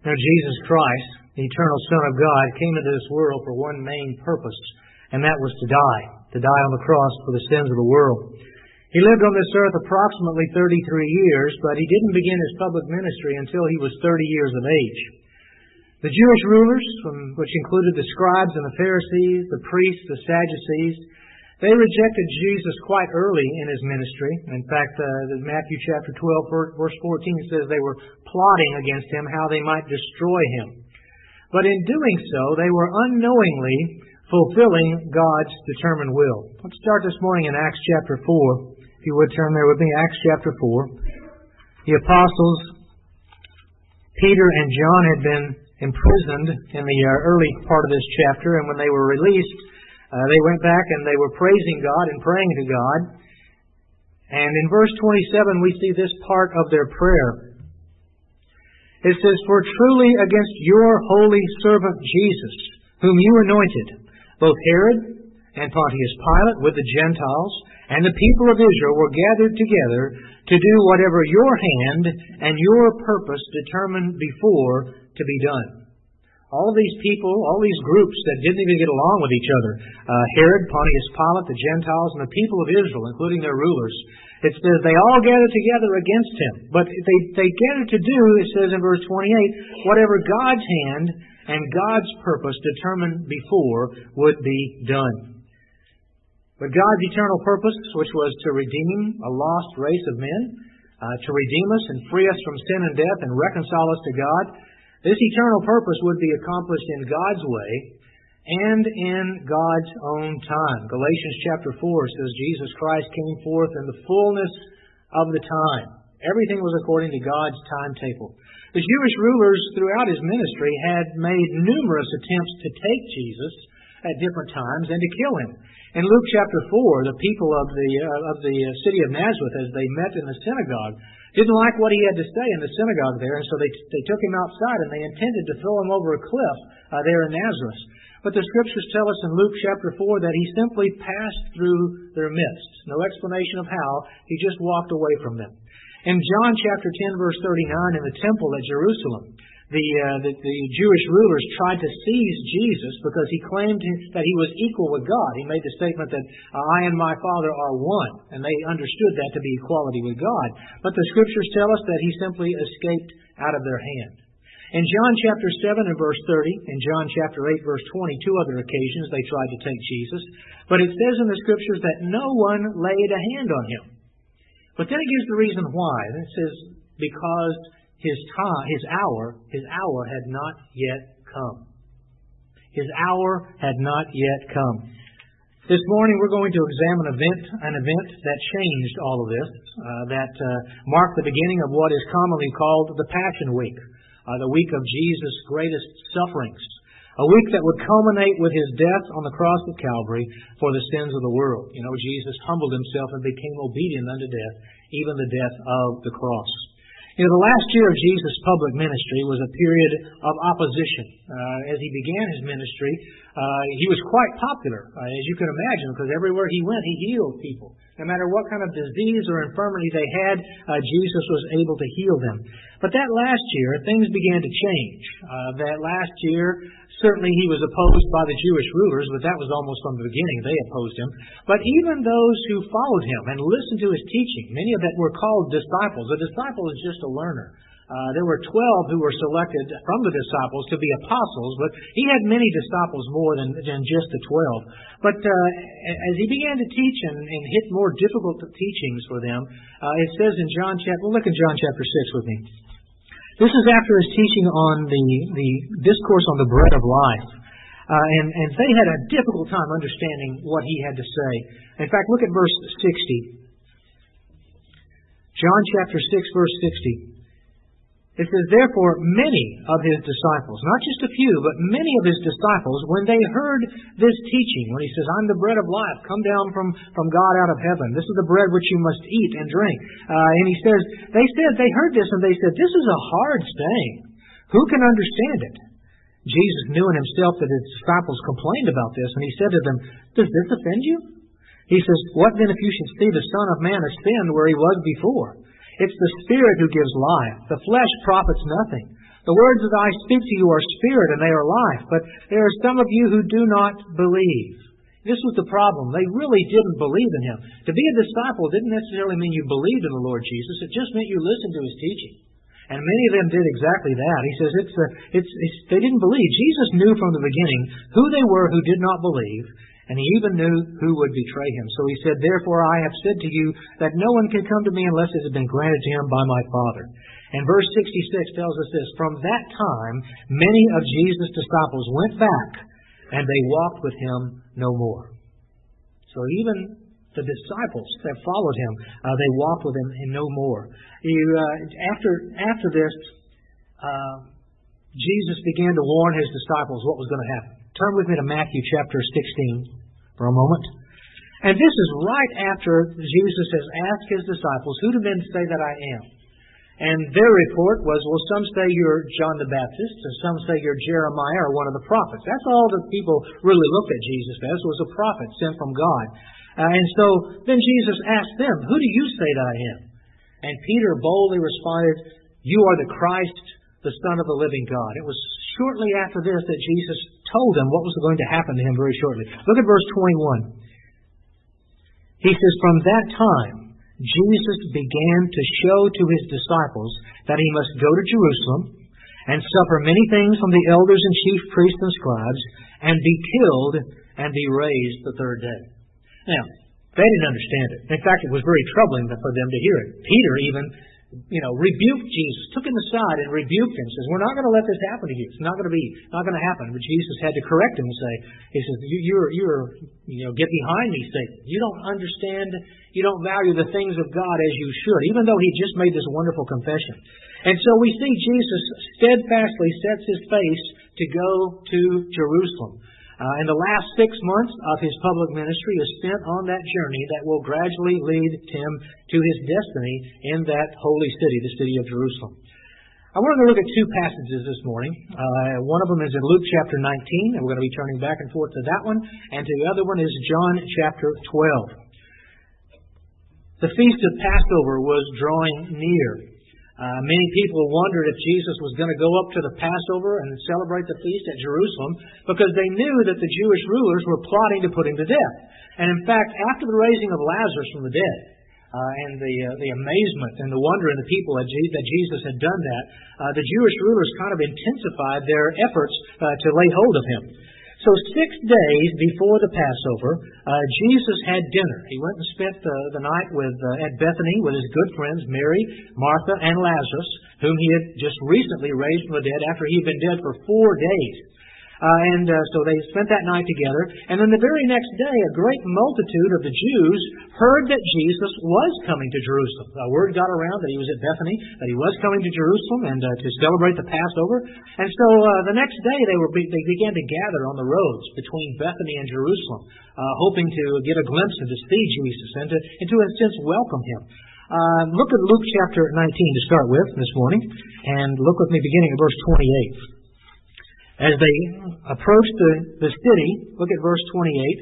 Now, Jesus Christ, the eternal Son of God, came into this world for one main purpose, and that was to die on the cross for the sins of the world. He lived on this earth approximately 33 years, but he didn't begin his public ministry until he was 30 years of age. The Jewish rulers, which included the scribes and the Pharisees, the priests, the Sadducees, they rejected Jesus quite early in his ministry. In fact, Matthew chapter 12, verse 14 says they were plotting against him how they might destroy him. But in doing so, they were unknowingly fulfilling God's determined will. Let's start this morning in Acts chapter 4. If you would turn there with me, Acts chapter 4. The apostles, Peter and John, had been imprisoned in the early part of this chapter, and when they were released, they went back and they were praising God and praying to God. And in verse 27, we see this part of their prayer. It says, "For truly against your holy servant Jesus, whom you anointed, both Herod and Pontius Pilate with the Gentiles and the people of Israel were gathered together to do whatever your hand and your purpose determined before to be done." All of these people, all these groups that didn't even get along with each other, Herod, Pontius Pilate, the Gentiles, and the people of Israel, including their rulers, it says they all gathered together against him. But they gathered to do, it says in verse 28, whatever God's hand and God's purpose determined before would be done. But God's eternal purpose, which was to redeem a lost race of men, to redeem us and free us from sin and death and reconcile us to God, this eternal purpose would be accomplished in God's way and in God's own time. Galatians chapter 4 says Jesus Christ came forth in the fullness of the time. Everything was according to God's timetable. The Jewish rulers throughout his ministry had made numerous attempts to take Jesus at different times and to kill him. In Luke chapter 4, the people of the city of Nazareth, as they met in the synagogue, didn't like what he had to say in the synagogue there, and so they took him outside and they intended to throw him over a cliff there in Nazareth. But the Scriptures tell us in Luke chapter 4 that he simply passed through their midst. No explanation of how. He just walked away from them. In John chapter 10, verse 39, in the temple at Jerusalem, the Jewish rulers tried to seize Jesus because he claimed that he was equal with God. He made the statement that I and my Father are one, and they understood that to be equality with God. But the Scriptures tell us that he simply escaped out of their hand. In John chapter 7 and verse 30, in John chapter 8 verse 20, two other occasions they tried to take Jesus. But it says in the Scriptures that no one laid a hand on him. But then it gives the reason why. It says, because his hour had not yet come. His hour had not yet come. This morning we're going to examine an event that changed all of this, that marked the beginning of what is commonly called the Passion Week, the week of Jesus' greatest sufferings, a week that would culminate with his death on the cross of Calvary for the sins of the world. You know, Jesus humbled himself and became obedient unto death, even the death of the cross. You know, the last year of Jesus' public ministry was a period of opposition. As he began his ministry, he was quite popular, as you can imagine, because everywhere he went, he healed people. No matter what kind of disease or infirmity they had, Jesus was able to heal them. But that last year, things began to change. That last year, certainly he was opposed by the Jewish rulers, but that was almost from the beginning. They opposed him. But even those who followed him and listened to his teaching, many of them were called disciples. A disciple is just a learner. There were 12 who were selected from the disciples to be apostles, but he had many disciples more than just the 12. But as he began to teach and hit more difficult teachings for them, it says in look in John chapter 6 with me. This is after his teaching on the discourse on the bread of life. And they had a difficult time understanding what he had to say. In fact, look at verse 60. John chapter 6, verse 60. It says, therefore, many of his disciples, not just a few, but many of his disciples, when they heard this teaching, when he says, I'm the bread of life, come down from God out of heaven. This is the bread which you must eat and drink. And he says, they heard this and they said, this is a hard saying. Who can understand it? Jesus knew in himself that his disciples complained about this, and he said to them, does this offend you? He says, what then if you should see the Son of Man ascend where he was before? It's the Spirit who gives life. The flesh profits nothing. The words that I speak to you are spirit and they are life, but there are some of you who do not believe. This was the problem. They really didn't believe in Him. To be a disciple didn't necessarily mean you believed in the Lord Jesus. It just meant you listened to His teaching. And many of them did exactly that. He says they didn't believe. Jesus knew from the beginning who they were who did not believe, and He even knew who would betray Him. So He said, therefore I have said to you that no one can come to me unless it has been granted to him by my Father. And verse 66 tells us this, from that time many of Jesus' disciples went back, and they walked with Him no more. So even the disciples that followed Him, they walked with Him and no more. After this, Jesus began to warn His disciples what was going to happen. Turn with me to Matthew chapter 16 for a moment. And this is right after Jesus has asked His disciples, who do men say that I am? And their report was, well, some say you're John the Baptist, and some say you're Jeremiah or one of the prophets. That's all that people really looked at Jesus as, was a prophet sent from God. And so then Jesus asked them, who do you say that I am? And Peter boldly responded, you are the Christ, the Son of the living God. It was shortly after this that Jesus told them what was going to happen to Him very shortly. Look at verse 21. He says, from that time, Jesus began to show to His disciples that He must go to Jerusalem and suffer many things from the elders and chief priests and scribes, and be killed and be raised the third day. Now, they didn't understand it. In fact, it was very troubling for them to hear it. Peter even, rebuked Jesus, took Him aside and rebuked Him. Says, we're not going to let this happen to you. It's not going to happen. But Jesus had to correct him and say, He says, get behind me, Satan. You don't understand, you don't value the things of God as you should, even though He just made this wonderful confession. And so we see Jesus steadfastly sets His face to go to Jerusalem. And the last 6 months of His public ministry is spent on that journey that will gradually lead Him to His destiny in that holy city, the city of Jerusalem. I wanted to look at two passages this morning. One of them is in Luke chapter 19, and we're going to be turning back and forth to that one. And the other one is John chapter 12. The feast of Passover was drawing near. Many people wondered if Jesus was going to go up to the Passover and celebrate the feast at Jerusalem, because they knew that the Jewish rulers were plotting to put Him to death. And in fact, after the raising of Lazarus from the dead, and the amazement and the wonder in the people that Jesus had done that, the Jewish rulers kind of intensified their efforts to lay hold of Him. So 6 days before the Passover, Jesus had dinner. He went and spent the night at Bethany with His good friends, Mary, Martha, and Lazarus, whom He had just recently raised from the dead after He had been dead for 4 days. So they spent that night together. And then the very next day, a great multitude of the Jews heard that Jesus was coming to Jerusalem. Word got around that He was at Bethany, that He was coming to Jerusalem and to celebrate the Passover. And so the next day they began to gather on the roads between Bethany and Jerusalem, hoping to get a glimpse and to see Jesus and to in a sense, welcome Him. Look at Luke chapter 19 to start with this morning, and look with me beginning at verse 28. As they approached the city, look at verse 28.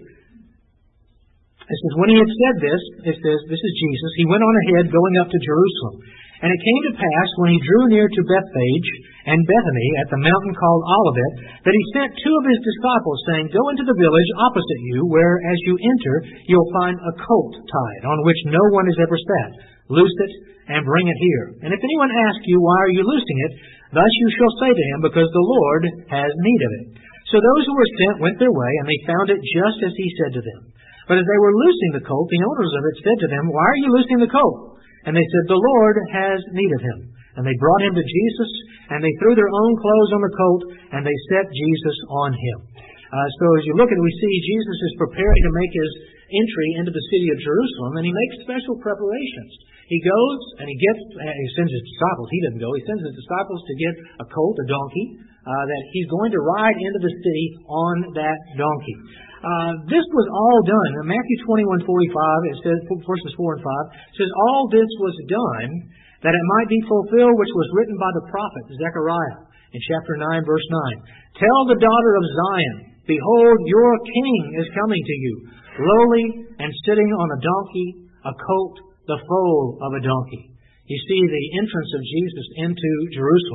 It says, when He had said this, it says, this is Jesus, He went on ahead going up to Jerusalem. And it came to pass, when He drew near to Bethphage and Bethany at the mountain called Olivet, that He sent 2 of His disciples, saying, go into the village opposite you, where as you enter, you'll find a colt tied, on which no one has ever sat. Loose it and bring it here. And if anyone asks you, why are you loosing it? Thus you shall say to him, because the Lord has need of it. So those who were sent went their way, and they found it just as He said to them. But as they were loosing the colt, the owners of it said to them, why are you loosing the colt? And they said, the Lord has need of him. And they brought Him to Jesus, and they threw their own clothes on the colt, and they set Jesus on Him. So as you look at it, we see Jesus is preparing to make His entry into the city of Jerusalem, and He makes special preparations. He goes and he sends His disciples. He doesn't go. He sends His disciples to get a colt, a donkey, that He's going to ride into the city on that donkey. This was all done. In Matthew 21:45, it says, verses 4 and 5, it says, all this was done that it might be fulfilled which was written by the prophet Zechariah in chapter 9, verse 9. Tell the daughter of Zion, behold, your king is coming to you, lowly and sitting on a donkey, a colt, the foal of a donkey. You see, the entrance of Jesus into Jerusalem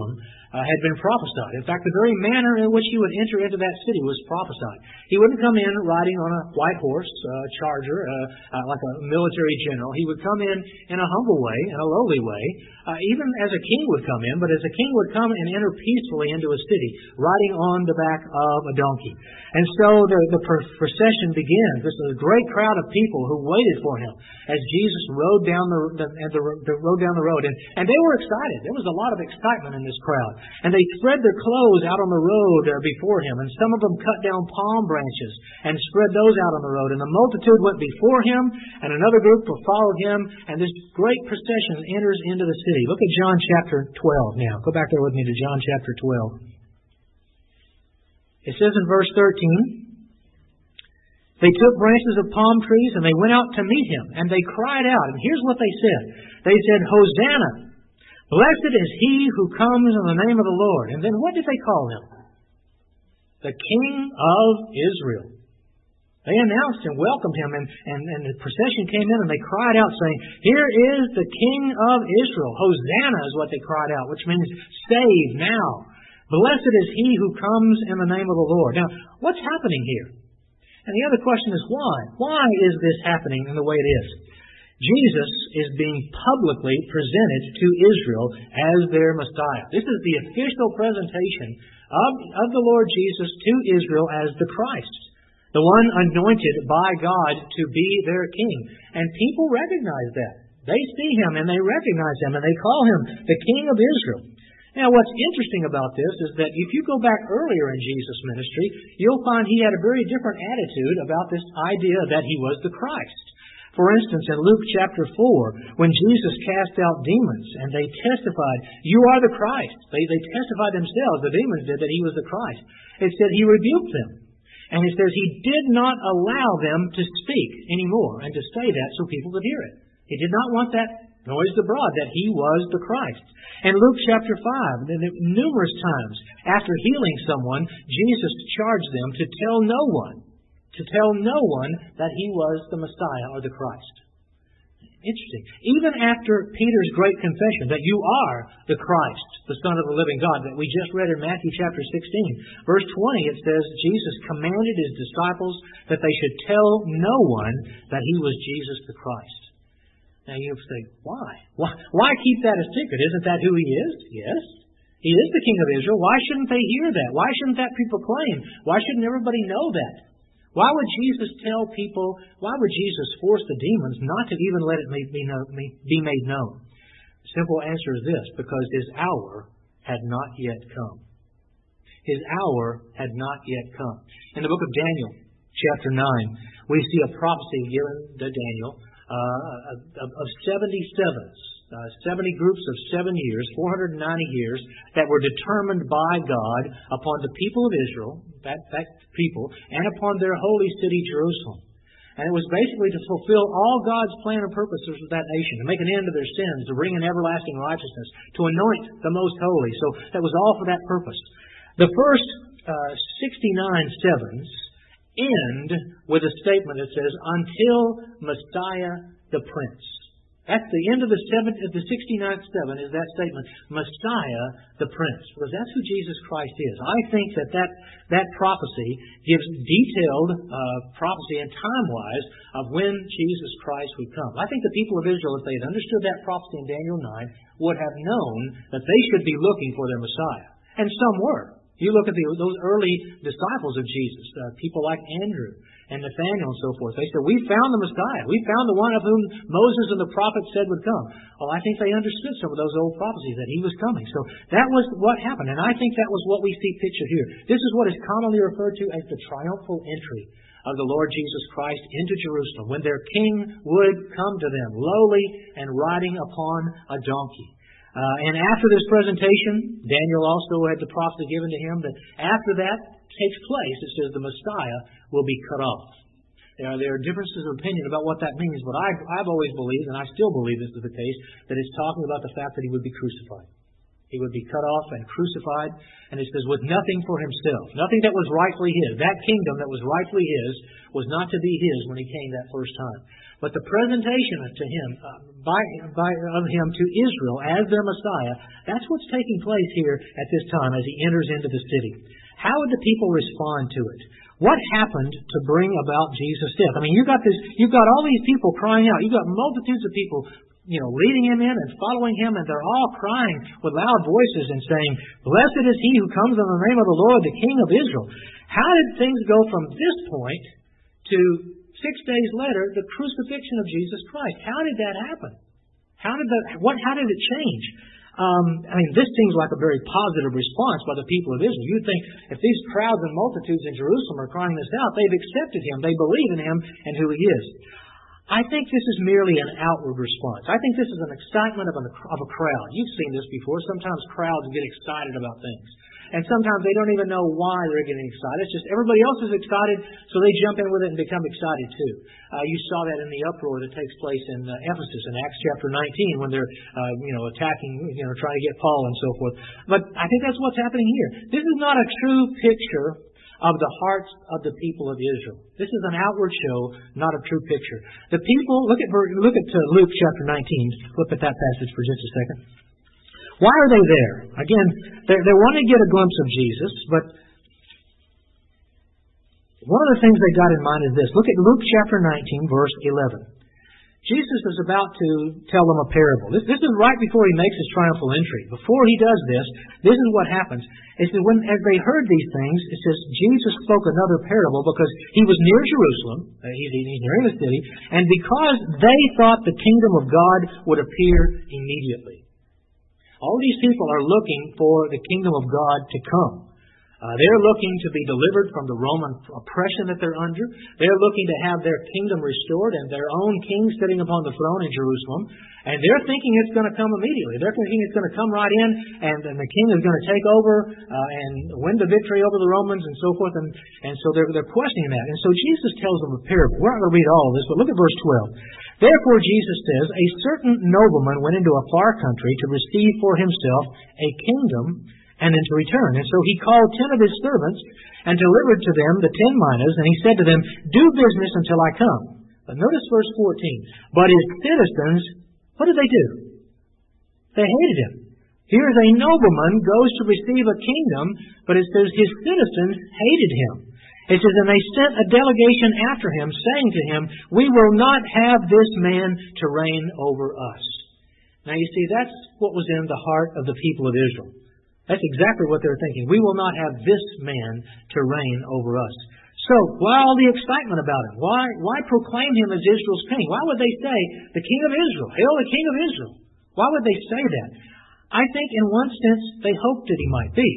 had been prophesied. In fact, the very manner in which he would enter into that city was prophesied. He wouldn't come in riding on a white horse, charger, like a military general. He would come in a humble way, in a lowly way, even as a king would come in, but as a king would come and enter peacefully into a city, riding on the back of a donkey. And so the procession begins. This is a great crowd of people who waited for him as Jesus rode down the road. And they were excited. There was a lot of excitement in this crowd. And they spread their clothes out on the road before him. And some of them cut down palm branches and spread those out on the road. And the multitude went before him, and another group followed him. And this great procession enters into the city. Look at John chapter 12 now. Go back there with me to John chapter 12. It says in verse 13, they took branches of palm trees and they went out to meet him, and they cried out. And here's what they said. They said, Hosanna! Blessed is he who comes in the name of the Lord. And then what did they call him? The King of Israel. They announced and welcomed him, and the procession came in and they cried out saying, here is the King of Israel. Hosanna is what they cried out, which means save now. Blessed is he who comes in the name of the Lord. Now, what's happening here? And the other question is why? Why is this happening in the way it is? Jesus is being publicly presented to Israel as their Messiah. This is the official presentation of the Lord Jesus to Israel as the Christ, the one anointed by God to be their King. And people recognize that. They see him and they recognize him and they call him the King of Israel. Now, what's interesting about this is that if you go back earlier in Jesus' ministry, you'll find he had a very different attitude about this idea that he was the Christ. For instance, in Luke chapter 4, when Jesus cast out demons and they testified, you are the Christ. They testified themselves, the demons did, that he was the Christ. It said he rebuked them. And it says he did not allow them to speak anymore and to say that so people could hear it. He did not want that noised abroad that he was the Christ. In Luke chapter 5, numerous times after healing someone, Jesus charged them to tell no one that he was the Messiah or the Christ. Interesting. Even after Peter's great confession that you are the Christ, the Son of the living God, that we just read in Matthew chapter 16, verse 20, it says Jesus commanded his disciples that they should tell no one that he was Jesus the Christ. Now you say, why? Why keep that a secret? Isn't that who he is? Yes. He is the King of Israel. Why shouldn't they hear that? Why shouldn't that be proclaimed? Why shouldn't everybody know that? Why would Jesus tell people, why would Jesus force the demons not to even let it be made known? The simple answer is this, because his hour had not yet come. His hour had not yet come. In the book of Daniel, chapter 9, we see a prophecy given to Daniel of 77s, 70 groups of 7 years, 490 years, that were determined by God upon the people of Israel, that people, and upon their holy city, Jerusalem. And it was basically to fulfill all God's plan and purposes with that nation, to make an end of their sins, to bring in everlasting righteousness, to anoint the most holy. So that was all for that purpose. The first 69 sevens end with a statement that says, until Messiah the Prince. That's the end of the 69th seven is that statement, Messiah the Prince. Because that's who Jesus Christ is. I think that prophecy gives detailed prophecy and time-wise of when Jesus Christ would come. I think the people of Israel, if they had understood that prophecy in Daniel 9, would have known that they should be looking for their Messiah. And some were. You look at those early disciples of Jesus, people like Andrew and Nathanael and so forth. They said, we found the Messiah. We found the one of whom Moses and the prophets said would come. Well, I think they understood some of those old prophecies that he was coming. So that was what happened. And I think that was what we see pictured here. This is what is commonly referred to as the triumphal entry of the Lord Jesus Christ into Jerusalem, when their King would come to them, lowly and riding upon a donkey. And after this presentation, Daniel also had the prophecy given to him that after that takes place, it says the Messiah will be cut off. There are differences of opinion about what that means, but I've always believed, and I still believe this is the case, that it's talking about the fact that he would be crucified. He would be cut off and crucified. And it says, with nothing for himself. Nothing that was rightfully his. That kingdom that was rightfully his was not to be his when he came that first time. But the presentation to him, of him to Israel as their Messiah, that's what's taking place here at this time as he enters into the city. How would the people respond to it? What happened to bring about Jesus' death? I mean, you've got all these people crying out. You've got multitudes of people, leading him in and following him, and they're all crying with loud voices and saying, "Blessed is he who comes in the name of the Lord, the King of Israel." How did things go from this point to 6 days later, the crucifixion of Jesus Christ? How did that happen? How did it change? This seems like a very positive response by the people of Israel. You'd think if these crowds and multitudes in Jerusalem are crying this out, they've accepted him, they believe in him and who he is. I think this is merely an outward response. I think this is an excitement of a crowd. You've seen this before. Sometimes crowds get excited about things. And sometimes they don't even know why they're getting excited. It's just everybody else is excited, so they jump in with it and become excited too. You saw that in the uproar that takes place in Ephesus in Acts chapter 19 when they're attacking, trying to get Paul and so forth. But I think that's what's happening here. This is not a true picture of the hearts of the people of Israel. This is an outward show, not a true picture. The people, look at Luke chapter 19. Flip at that passage for just a second. Why are they there? Again, they're wanting to get a glimpse of Jesus, but one of the things they got in mind is this. Look at Luke chapter 19, verse 11. Jesus is about to tell them a parable. This is right before he makes his triumphal entry. Before he does this is what happens. It says, as they heard these things, it says, Jesus spoke another parable because he was near Jerusalem. He's near the city. And because they thought the kingdom of God would appear immediately. All these people are looking for the kingdom of God to come. They're looking to be delivered from the Roman oppression that they're under. They're looking to have their kingdom restored and their own king sitting upon the throne in Jerusalem. And they're thinking it's going to come immediately. They're thinking it's going to come right in and the king is going to take over and win the victory over the Romans and so forth. And so they're questioning that. And so Jesus tells them a parable. We're not going to read all of this, but look at verse 12. Therefore, Jesus says, a certain nobleman went into a far country to receive for himself a kingdom and then to return. And so he called 10 of his servants and delivered to them the 10 minas, and he said to them, do business until I come. But notice verse 14. But his citizens, what did they do? They hated him. Here is a nobleman goes to receive a kingdom, but it says his citizens hated him. It says, and they sent a delegation after him, saying to him, we will not have this man to reign over us. Now you see, that's what was in the heart of the people of Israel. That's exactly what they're thinking. We will not have this man to reign over us. So, why all the excitement about him? Why proclaim him as Israel's king? Why would they say, the king of Israel? Hail the king of Israel. Why would they say that? I think in one sense they hoped that he might be.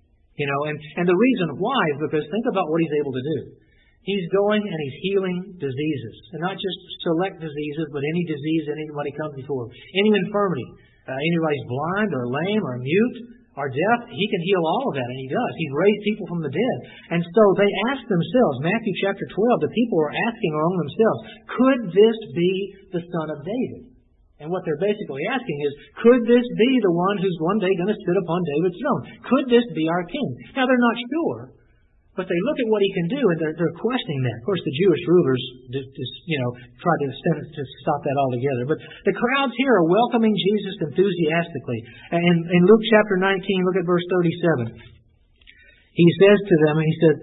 And the reason why is because think about what he's able to do. He's going and he's healing diseases. And not just select diseases, but any disease anybody comes before him. Any infirmity. Anybody's blind or lame or mute or deaf, he can heal all of that, and he does. He's raised people from the dead. And so they asked themselves, Matthew chapter 12, the people were asking among themselves, could this be the son of David? And what they're basically asking is, could this be the one who's one day going to sit upon David's throne? Could this be our king? Now, they're not sure, but they look at what he can do, and they're questioning that. Of course, the Jewish rulers tried to stop that altogether. But the crowds here are welcoming Jesus enthusiastically. And in Luke chapter 19, look at verse 37. He says to them,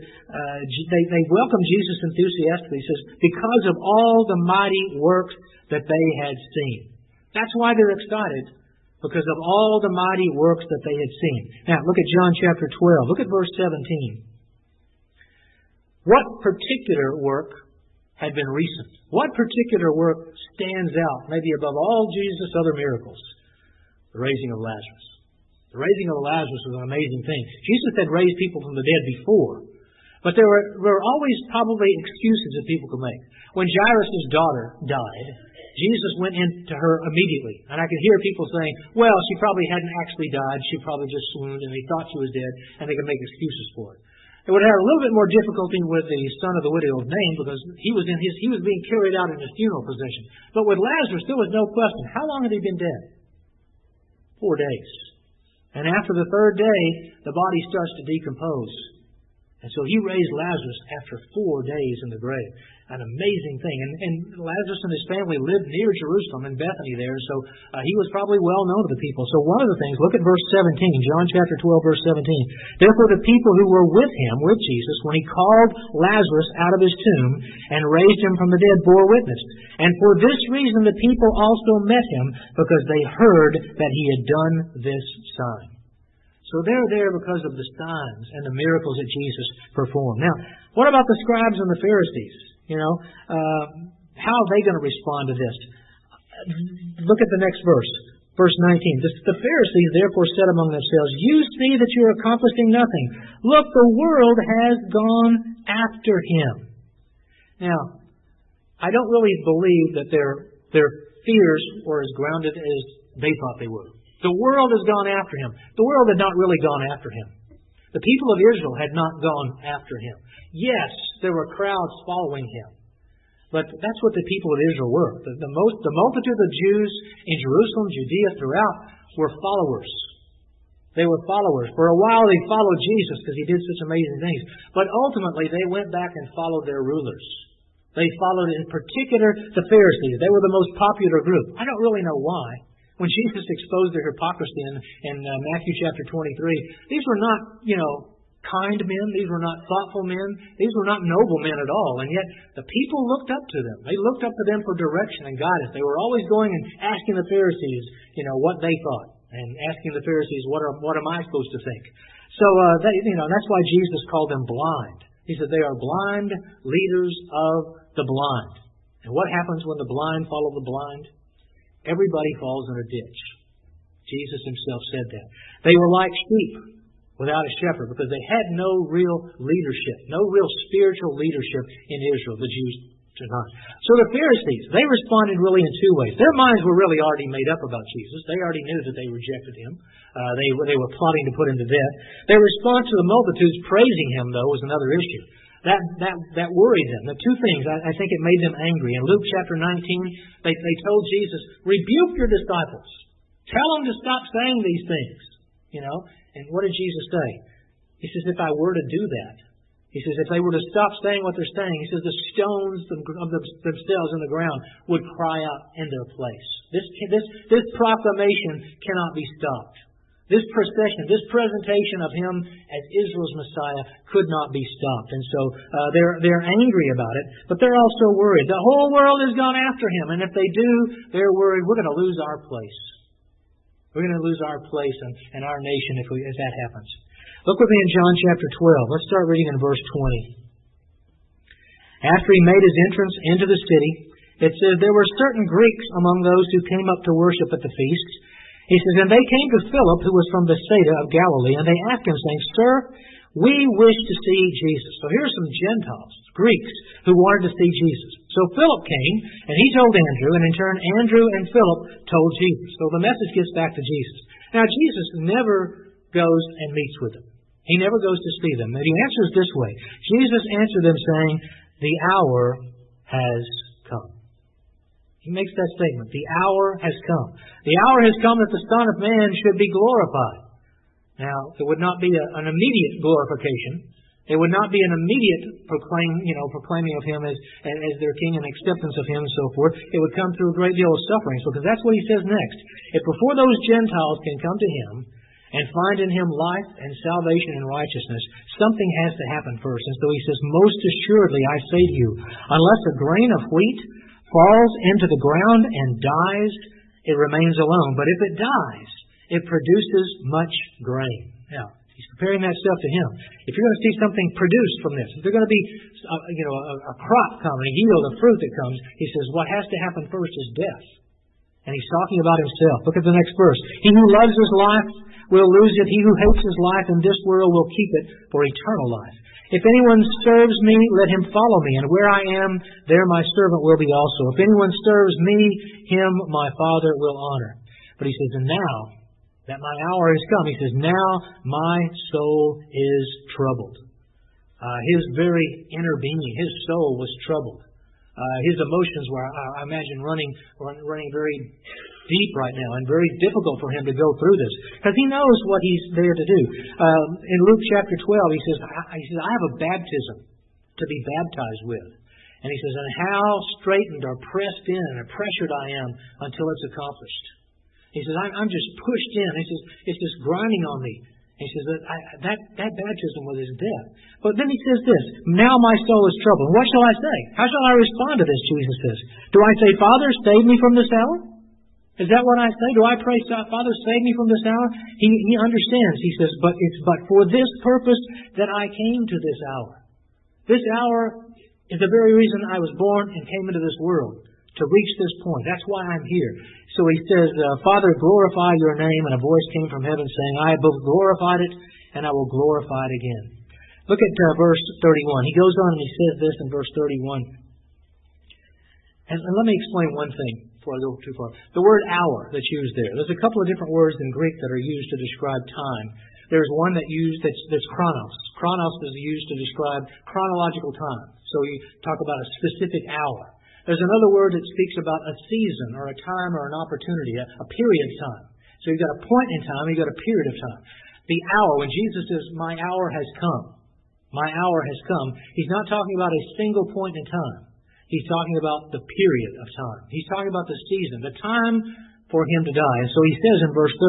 they welcome Jesus enthusiastically. He says, because of all the mighty works that they had seen. That's why they're excited, because of all the mighty works that they had seen. Now, look at John chapter 12. Look at verse 17. What particular work had been recent? What particular work stands out, maybe above all Jesus' other miracles? The raising of Lazarus. The raising of Lazarus was an amazing thing. Jesus had raised people from the dead before, but there were always probably excuses that people could make. When Jairus' daughter died, Jesus went into her immediately. And I could hear people saying, well, she probably hadn't actually died. She probably just swooned and they thought she was dead, and they could make excuses for it. They would have a little bit more difficulty with the son of the widow of Nain because he was being carried out in his funeral procession. But with Lazarus, there was no question. How long had he been dead? 4 days. And after the third day, the body starts to decompose. And so He raised Lazarus after 4 days in the grave. An amazing thing. And Lazarus and his family lived near Jerusalem in Bethany there, so he was probably well known to the people. So one of the things, look at verse 17, John chapter 12, verse 17. Therefore the people who were with Him, with Jesus, when He called Lazarus out of his tomb and raised him from the dead, bore witness. And for this reason the people also met Him, because they heard that He had done this sign. So they're there because of the signs and the miracles that Jesus performed. Now, what about the scribes and the Pharisees? How are they going to respond to this? Look at the next verse. Verse 19. The Pharisees therefore said among themselves, You see that you are accomplishing nothing. Look, the world has gone after Him. Now, I don't really believe that their fears were as grounded as they thought they were. The world has gone after Him. The world had not really gone after Him. The people of Israel had not gone after Him. Yes, there were crowds following Him. But that's what the people of Israel were. The multitude of Jews in Jerusalem, Judea, throughout, were followers. They were followers. For a while they followed Jesus because He did such amazing things. But ultimately they went back and followed their rulers. They followed in particular the Pharisees. They were the most popular group. I don't really know why. When Jesus exposed their hypocrisy in Matthew chapter 23, these were not, kind men. These were not thoughtful men. These were not noble men at all. And yet the people looked up to them. They looked up to them for direction and guidance. They were always going and asking the Pharisees, what they thought, and asking the Pharisees, what am I supposed to think? So that's why Jesus called them blind. He said they are blind leaders of the blind. And what happens when the blind follow the blind? Everybody falls in a ditch. Jesus Himself said that. They were like sheep without a shepherd because they had no real leadership, no real spiritual leadership in Israel, the Jews did not. So the Pharisees, they responded really in two ways. Their minds were really already made up about Jesus. They already knew that they rejected Him. They were plotting to put Him to death. Their response to the multitudes praising Him, though, was another issue. That worried them. The two things, I think it made them angry. In Luke chapter 19, they told Jesus, rebuke your disciples. Tell them to stop saying these things. And what did Jesus say? He says, if I were to do that, He says, if they were to stop saying what they're saying, He says, the stones of themselves in the ground would cry out in their place. This proclamation cannot be stopped. This procession, this presentation of Him as Israel's Messiah could not be stopped. And so they're angry about it, but they're also worried. The whole world has gone after Him, and if they do, they're worried we're going to lose our place. We're going to lose our place and our nation if that happens. Look with me in John chapter 12. Let's start reading in verse 20. After He made His entrance into the city, it says, there were certain Greeks among those who came up to worship at the feast. He says, and they came to Philip, who was from Bethsaida of Galilee, and they asked Him, saying, Sir, we wish to see Jesus. So here are some Gentiles, Greeks, who wanted to see Jesus. So Philip came, and he told Andrew, and in turn Andrew and Philip told Jesus. So the message gets back to Jesus. Now Jesus never goes and meets with them. He never goes to see them. And He answers this way. Jesus answered them saying, the hour has come. He makes that statement. The hour has come. The hour has come that the Son of Man should be glorified. Now, it would not be an immediate glorification. It would not be an immediate proclaiming of Him as their King and acceptance of Him and so forth. It would come through a great deal of suffering. Because that's what He says next. If before those Gentiles can come to Him and find in Him life and salvation and righteousness, something has to happen first. And so He says, most assuredly I say to you, unless a grain of wheat falls into the ground and dies, it remains alone. But if it dies, it produces much grain. Now, He's comparing that stuff to Him. If you're going to see something produced from this, if there's going to be a crop coming, a yield, a fruit that comes, He says what has to happen first is death. And He's talking about Himself. Look at the next verse. He who loves his life will lose it. He who hates his life in this world will keep it for eternal life. If anyone serves me, let him follow me. And where I am, there my servant will be also. If anyone serves me, him my Father will honor. But He says, and now that my hour has come, He says, now my soul is troubled. His very inner being, His soul was troubled. His emotions were, I imagine, running very deep right now, and very difficult for him to go through this, because he knows what he's there to do. In Luke chapter 12, he says, I have a baptism to be baptized with. And he says, and how straitened or pressed in or pressured I am until it's accomplished. He says, I'm just pushed in. He says, it's just grinding on me. He says, that baptism was his death. But then he says this, now my soul is troubled. What shall I say? How shall I respond to this, Jesus says? Do I say, Father, save me from this hour? Is that what I say? Do I pray, Father, save me from this hour? He understands. He says, but it's but for this purpose that I came to this hour. This hour is the very reason I was born and came into this world, to reach this point. That's why I'm here. So he says, Father, glorify your name. And a voice came from heaven saying, I have both glorified it and I will glorify it again. Look at verse 31. He goes on and he says this in verse 31. And let me explain one thing before I go too far. The word hour that's used there. There's a couple of different words in Greek that are used to describe time. There's one that's chronos. Chronos is used to describe chronological time. So you talk about a specific hour. There's another word that speaks about a season or a time or an opportunity, a period of time. So you've got a point in time, you've got a period of time. The hour, when Jesus says, my hour has come, my hour has come, he's not talking about a single point in time. He's talking about the period of time. He's talking about the season, the time for him to die. And so he says in verse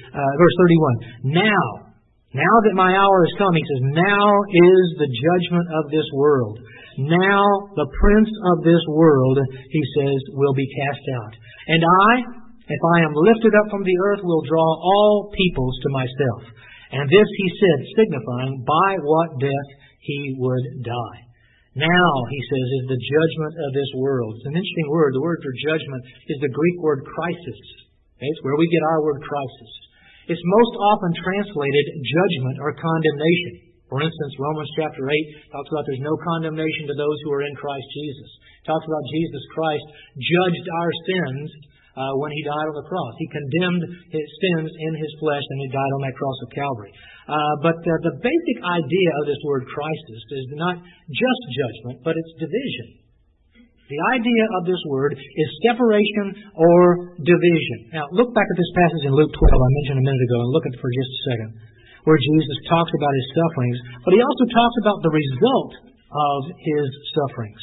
31, now that my hour has come, he says, now is the judgment of this world. Now the prince of this world, he says, will be cast out. And I, if I am lifted up from the earth, will draw all peoples to myself. And this he said, signifying by what death he would die. Now, he says, is the judgment of this world. It's an interesting word. The word for judgment is the Greek word crisis. Okay? It's where we get our word crisis. It's most often translated judgment or condemnation. For instance, Romans chapter 8 talks about there's no condemnation to those who are in Christ Jesus. It talks about Jesus Christ judged our sins when he died on the cross. He condemned his sins in his flesh and he died on that cross of Calvary. But the basic idea of this word crisis is not just judgment, but it's division. The idea of this word is separation or division. Now, look back at this passage in Luke 12 I mentioned a minute ago and look at it for just a second, where Jesus talks about his sufferings, but he also talks about the result of his sufferings.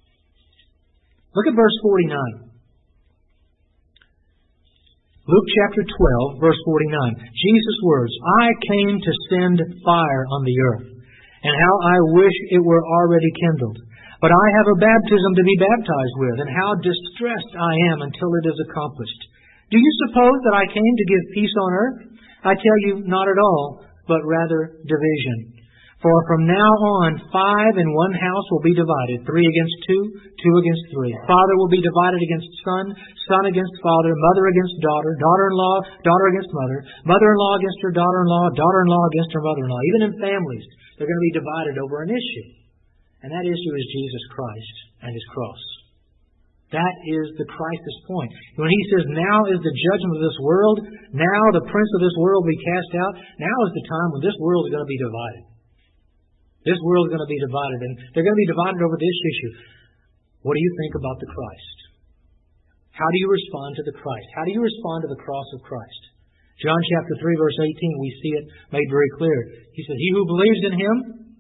Look at verse 49. Luke chapter 12, verse 49. Jesus' words, I came to send fire on the earth, and how I wish it were already kindled. But I have a baptism to be baptized with, and how distressed I am until it is accomplished. Do you suppose that I came to give peace on earth? I tell you, not at all, but rather division. For from now on, 5 in one house will be divided, 3 against 2, 2 against 3. Father will be divided against son, son against father, mother against daughter, daughter-in-law, daughter against mother, mother-in-law against her daughter-in-law, daughter-in-law against her mother-in-law. Even in families, they're going to be divided over an issue. And that issue is Jesus Christ and his cross. That is the crisis point. When he says, now is the judgment of this world, now the prince of this world will be cast out, now is the time when this world is going to be divided. This world is going to be divided, and they're going to be divided over this issue. What do you think about the Christ? How do you respond to the Christ? How do you respond to the cross of Christ? John chapter 3, verse 18, we see it made very clear. He said, he who believes in him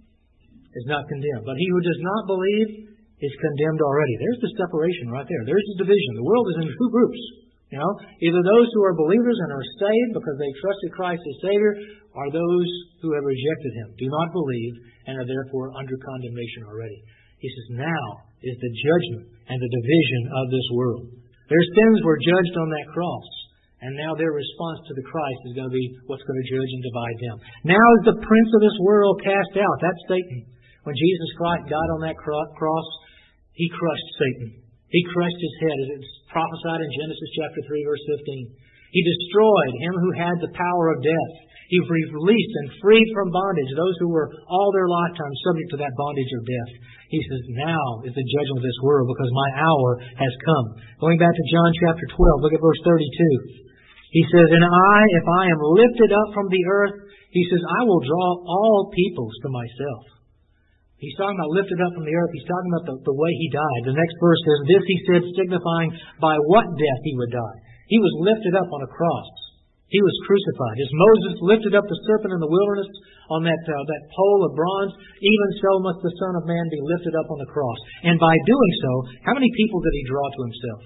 is not condemned, but he who does not believe is condemned already. There's the separation right there. There's the division. The world is in two groups. You know, either those who are believers and are saved because they trusted Christ as Savior, or those who have rejected him, do not believe, and are therefore under condemnation already. He says, now is the judgment and the division of this world. Their sins were judged on that cross, and now their response to the Christ is going to be what's going to judge and divide them. Now is the prince of this world cast out. That's Satan. When Jesus Christ died on that cross, he crushed Satan. He crushed his head, as it's prophesied in Genesis chapter 3, verse 15. He destroyed him who had the power of death. He released and freed from bondage those who were all their lifetime subject to that bondage of death. He says, now is the judgment of this world because my hour has come. Going back to John chapter 12, look at verse 32. He says, and I, if I am lifted up from the earth, he says, I will draw all peoples to myself. He's talking about lifted up from the earth. He's talking about the way He died. The next verse says, this He said, signifying by what death He would die. He was lifted up on a cross. He was crucified. As Moses lifted up the serpent in the wilderness on that pole of bronze, even so must the Son of Man be lifted up on the cross. And by doing so, how many people did He draw to Himself?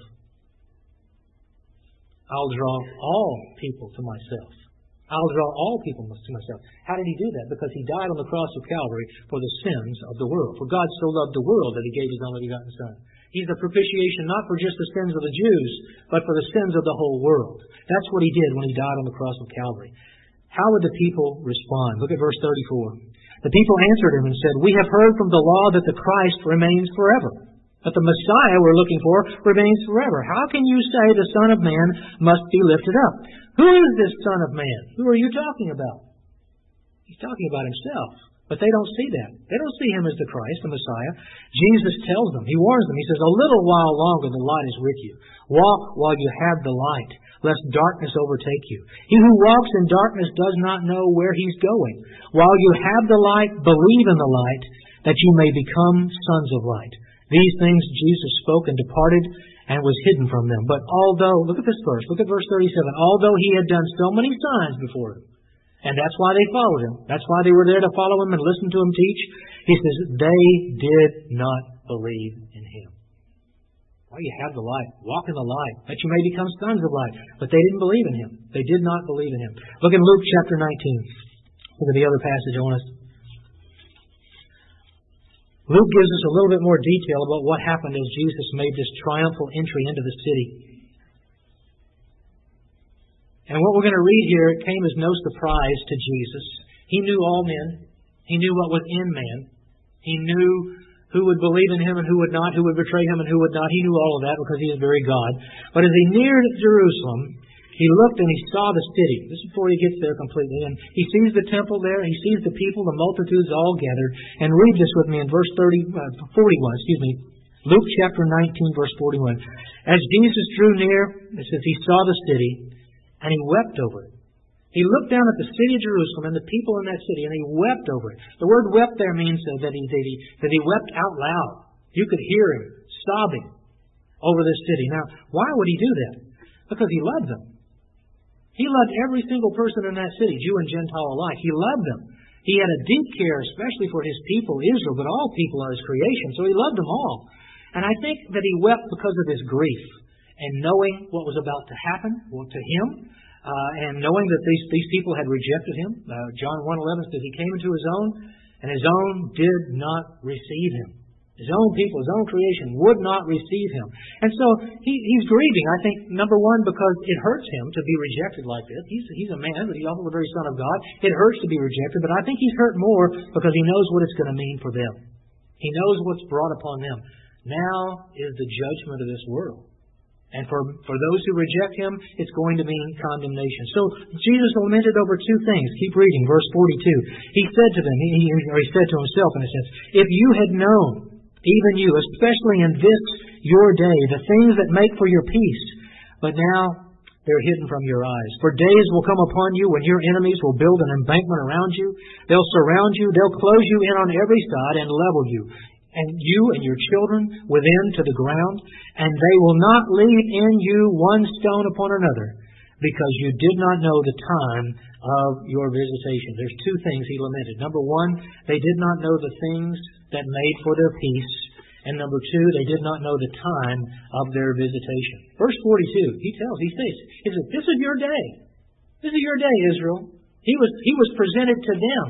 I'll draw all people to myself. I'll draw all people to myself. How did He do that? Because He died on the cross of Calvary for the sins of the world. For God so loved the world that He gave His only begotten Son. He's the propitiation not for just the sins of the Jews, but for the sins of the whole world. That's what He did when He died on the cross of Calvary. How would the people respond? Look at verse 34. The people answered Him and said, we have heard from the law that the Christ remains forever. That the Messiah we're looking for remains forever. How can you say the Son of Man must be lifted up? Who is this Son of Man? Who are you talking about? He's talking about Himself. But they don't see that. They don't see Him as the Christ, the Messiah. Jesus tells them, He warns them. He says, a little while longer the light is with you. Walk while you have the light, lest darkness overtake you. He who walks in darkness does not know where he's going. While you have the light, believe in the light, that you may become sons of light. These things Jesus spoke and departed and was hidden from them. But although, look at this verse, look at verse 37, although He had done so many signs before Him, and that's why they followed Him, that's why they were there to follow Him and listen to Him teach, He says, they did not believe in Him. Well, you have the light. Walk in the light, that you may become sons of light. But they didn't believe in Him. They did not believe in Him. Look in Luke chapter 19. Look at the other passage I want us. Luke gives us a little bit more detail about what happened as Jesus made this triumphal entry into the city. And what we're going to read here, it came as no surprise to Jesus. He knew all men. He knew what was in man. He knew who would believe in Him and who would not, who would betray Him and who would not. He knew all of that because He is very God. But as He neared Jerusalem, He looked and He saw the city. This is before He gets there completely. And He sees the temple there. He sees the people, the multitudes all gathered. And read this with me in verse 41. Luke chapter 19, verse 41. As Jesus drew near, it says He saw the city and He wept over it. He looked down at the city of Jerusalem and the people in that city and He wept over it. The word wept there means that He wept out loud. You could hear Him sobbing over this city. Now, why would He do that? Because He loved them. He loved every single person in that city, Jew and Gentile alike. He loved them. He had a deep care, especially for His people, Israel, but all people are His creation. So He loved them all. And I think that He wept because of His grief and knowing what was about to happen to Him, and knowing that these people had rejected Him. John 1:11 says He came into His own, and His own did not receive Him. His own people, His own creation would not receive Him. And so He's grieving, I think, number one, because it hurts Him to be rejected like this. He's a man, but He's also the very Son of God. It hurts to be rejected, but I think He's hurt more because He knows what it's going to mean for them. He knows what's brought upon them. Now is the judgment of this world. And for those who reject Him, it's going to mean condemnation. So Jesus lamented over two things. Keep reading, verse 42. He said to them, he said to Himself in a sense, if you had known, even you, especially in this your day, the things that make for your peace, but now they're hidden from your eyes. For days will come upon you when your enemies will build an embankment around you. They'll surround you, they'll close you in on every side and level you, and you and your children within to the ground, and they will not leave in you one stone upon another, because you did not know the time of your visitation. There's two things He lamented. Number one, they did not know the things that made for their peace. And number two, they did not know the time of their visitation. Verse 42, He says, this is your day. This is your day, Israel. He was presented to them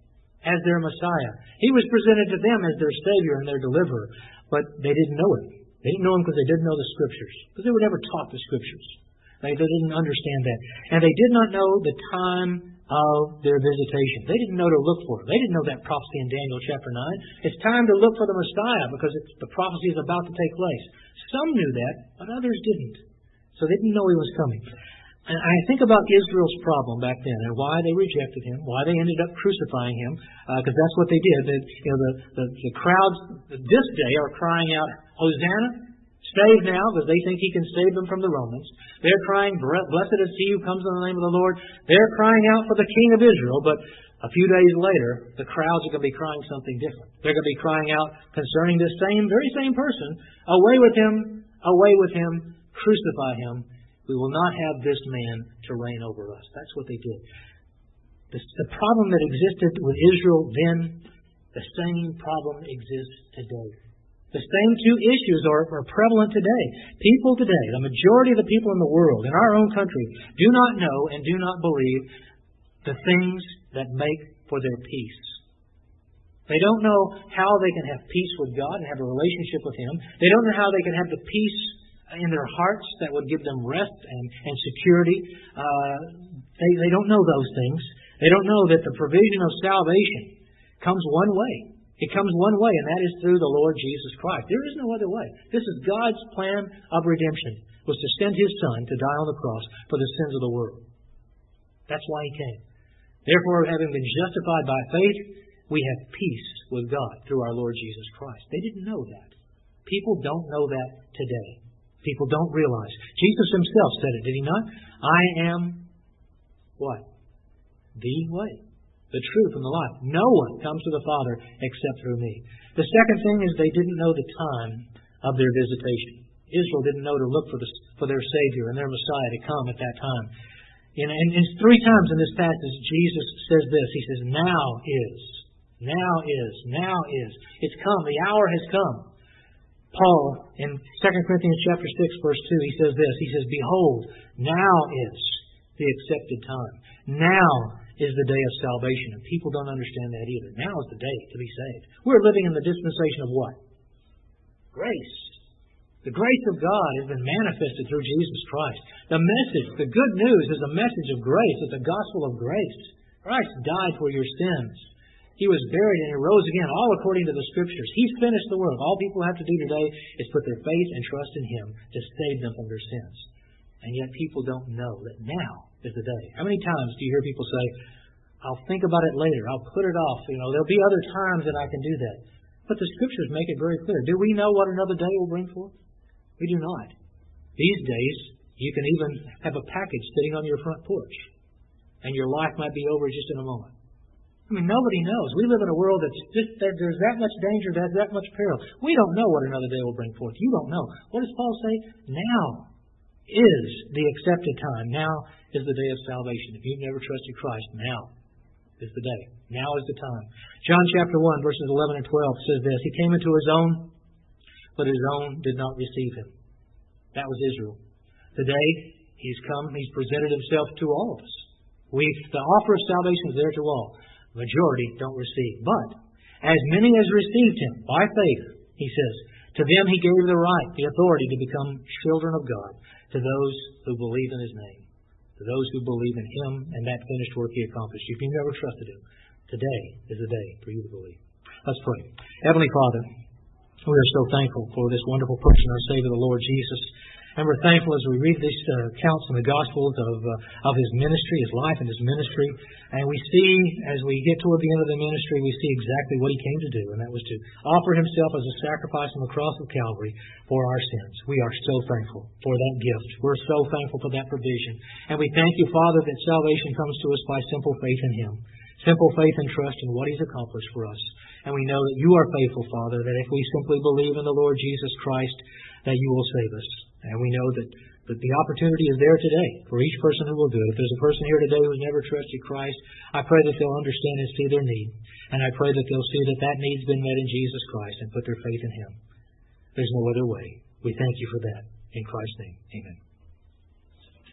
as their Messiah. He was presented to them as their Savior and their Deliverer. But they didn't know Him. They didn't know Him because they didn't know the Scriptures. Because they were never taught the Scriptures. They didn't understand that. And they did not know the time of their visitation. They didn't know to look for it. They didn't know that prophecy in Daniel chapter 9. It's time to look for the Messiah because the prophecy is about to take place. Some knew that, but others didn't. So they didn't know He was coming. And I think about Israel's problem back then and why they rejected Him, why they ended up crucifying Him, because that's what they did. The crowds this day are crying out, Hosanna! Save now, because they think He can save them from the Romans. They're crying, blessed is He who comes in the name of the Lord. They're crying out for the King of Israel, but A few days later, the crowds are going to be crying something different. They're going to be crying out concerning this very same person, away with him, crucify him. We will not have this man to reign over us. That's what they did. The problem that existed with Israel then, the same problem exists today. The same two issues are prevalent today. People today, the majority of the people in the world, in our own country, do not know and do not believe the things that make for their peace. They don't know how they can have peace with God and have a relationship with Him. They don't know how they can have the peace in their hearts that would give them rest and security. They don't know those things. They don't know that the provision of salvation comes one way. It comes one way, and that is through the Lord Jesus Christ. There is no other way. This is God's plan of redemption, was to send His Son to die on the cross for the sins of the world. That's why He came. Therefore, having been justified by faith, we have peace with God through our Lord Jesus Christ. They didn't know that. People don't know that today. People don't realize. Jesus Himself said it, did He not? I am what? The way, the truth, and the life. No one comes to the Father except through me. The second thing is they didn't know the time of their visitation. Israel didn't know to look for their Savior and their Messiah to come at that time. And 3 times in this passage, Jesus says this. He says, now is. It's come. The hour has come. Paul, in 2 Corinthians chapter 6, verse 2, he says this. He says, behold, now is the accepted time. Now is the day of salvation. And people don't understand that either. Now is the day to be saved. We're living in the dispensation of what? Grace. The grace of God has been manifested through Jesus Christ. The message, the good news is a message of grace. It's a gospel of grace. Christ died for your sins. He was buried and He rose again, all according to the Scriptures. He's finished the work. All people have to do today is put their faith and trust in Him to save them from their sins. And yet people don't know that now is the day. How many times do you hear people say, I'll think about it later. I'll put it off. There'll be other times that I can do that. But the Scriptures make it very clear. Do we know what another day will bring forth? We do not. These days, you can even have a package sitting on your front porch, and your life might be over just in a moment. I mean, nobody knows. We live in a world there's that much danger, there's that much peril. We don't know what another day will bring forth. You don't know. What does Paul say? Now is the accepted time. Now is the day of salvation. If you've never trusted Christ, now is the day. Now is the time. John chapter 1, verses 11 and 12 says this. He came into His own, but His own did not receive Him. That was Israel. Today, He's come, He's presented Himself to all of us. The offer of salvation is there to all. The majority don't receive. But as many as received Him by faith, He says, to them He gave the right, the authority to become children of God, to those who believe in His name, to those who believe in Him and that finished work He accomplished. If you've never trusted Him, today is the day for you to believe. Let's pray. Heavenly Father, we are so thankful for this wonderful person, our Savior, the Lord Jesus. And we're thankful as we read these accounts in the Gospels of His ministry, His life and His ministry. And we see, as we get toward the end of the ministry, we see exactly what He came to do. And that was to offer Himself as a sacrifice on the cross of Calvary for our sins. We are so thankful for that gift. We're so thankful for that provision. And we thank You, Father, that salvation comes to us by simple faith in Him. Simple faith and trust in what He's accomplished for us. And we know that You are faithful, Father, that if we simply believe in the Lord Jesus Christ, that You will save us. And we know that the opportunity is there today for each person who will do it. If there's a person here today who's never trusted Christ, I pray that they'll understand and see their need. And I pray that they'll see that that need's been met in Jesus Christ and put their faith in Him. There's no other way. We thank You for that. In Christ's name, amen.